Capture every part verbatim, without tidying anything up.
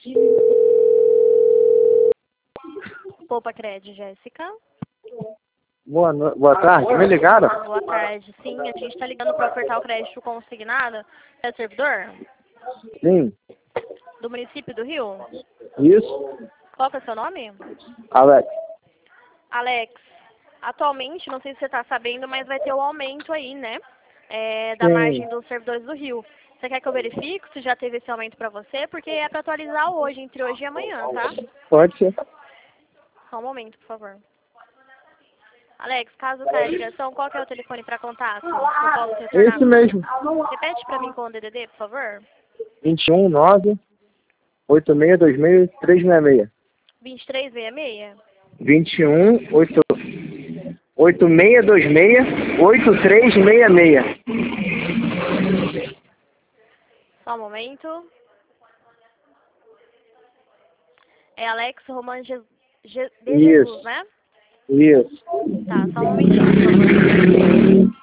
Poupa Cred, Jéssica. Boa, no... Boa tarde, me ligaram? Boa tarde, sim, a gente está ligando para o portal Crédito Consignado. É o servidor? Sim. Do município do Rio? Isso. Qual que é o seu nome? Alex. Alex, atualmente, não sei se você está sabendo, mas vai ter o aumento aí, né? É, da Sim. margem dos servidores do Rio. Você quer que eu verifique se já teve esse aumento para você? Porque é para atualizar hoje, entre hoje e amanhã, tá? Pode ser. Só um momento, por favor. Alex, caso caia a ligação, qual que é o telefone para contato? Eu posso retornar? Esse mesmo. Repete para mim com o D D D, por favor. vinte e um, nove, oito seis dois seis, três seis seis. vinte e três sessenta e seis? vinte e um, oito, oito seis dois seis, oito três seis seis. Só um momento. É Alex Roman Je Je de Jesus, Isso. né? Isso. Tá, só um momentinho, por favor.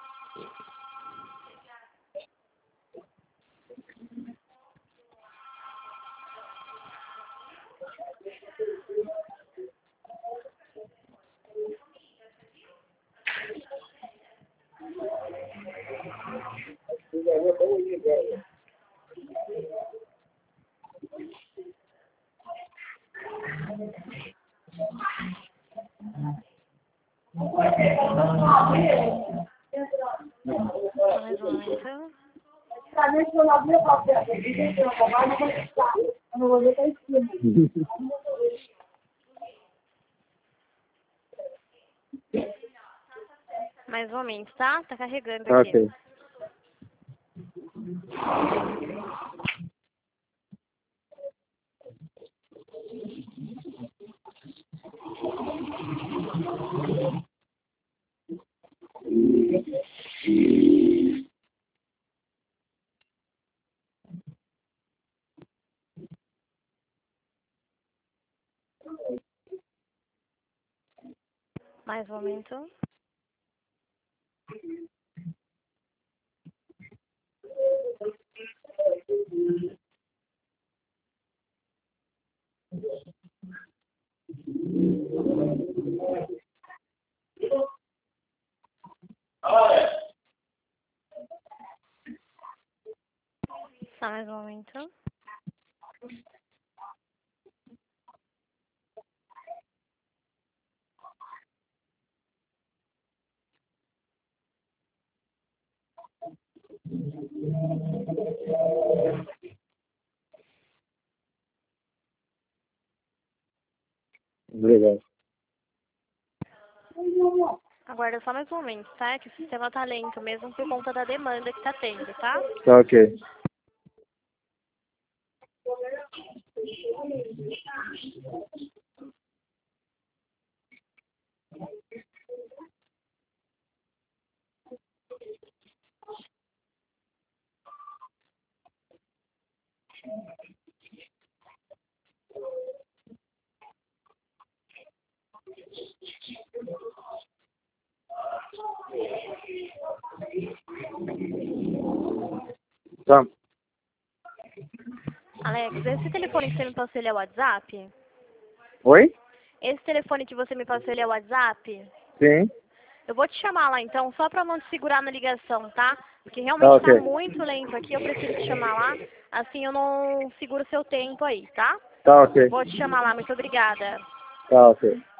Mais um momento. Mais um momento, tá? Tá carregando aqui. Ok. Mais um momento. Só mais um momento. Obrigado. Aguarda só mais um momento, tá? Que o sistema tá lento mesmo por conta da demanda que tá tendo, tá? Tá ok. Tá. Alex, esse telefone que você me passou, ele é o WhatsApp? Oi? Esse telefone que você me passou, ele é o WhatsApp? Sim. Eu vou te chamar lá então, só pra não te segurar na ligação, tá? Porque Tá realmente tá ok. muito lento aqui, eu prefiro te chamar lá, assim eu não seguro seu tempo aí, tá? Tá ok. Vou te chamar lá, muito obrigada. Tá ok.